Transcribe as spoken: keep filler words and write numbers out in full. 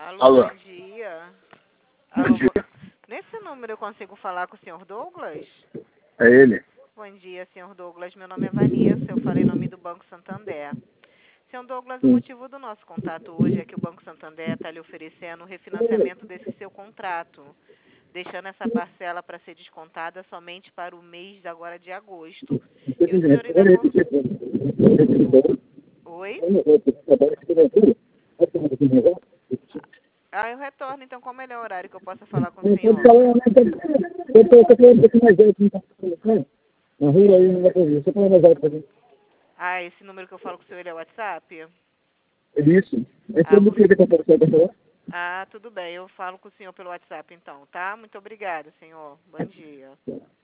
Alô, Alô. bom dia. Bom Alô, dia. bo- nesse número eu consigo falar com o senhor Douglas? É ele? Bom dia, senhor Douglas. Meu nome é Vanessa, eu falei em nome do Banco Santander. Senhor Douglas, o Sim. motivo do nosso contato hoje é que o Banco Santander está lhe oferecendo o refinanciamento desse seu contrato, deixando essa parcela para ser descontada somente para o mês agora de agosto. E o senhor ainda não... Oi? Ah, eu retorno, então qual o melhor horário que eu possa falar com o senhor? Ah, esse número que eu falo com o senhor, ele é o WhatsApp? Isso. Ah, Esse você... é o que ah, tudo bem, eu falo com o senhor pelo WhatsApp então, tá? Muito obrigada, senhor. Bom dia.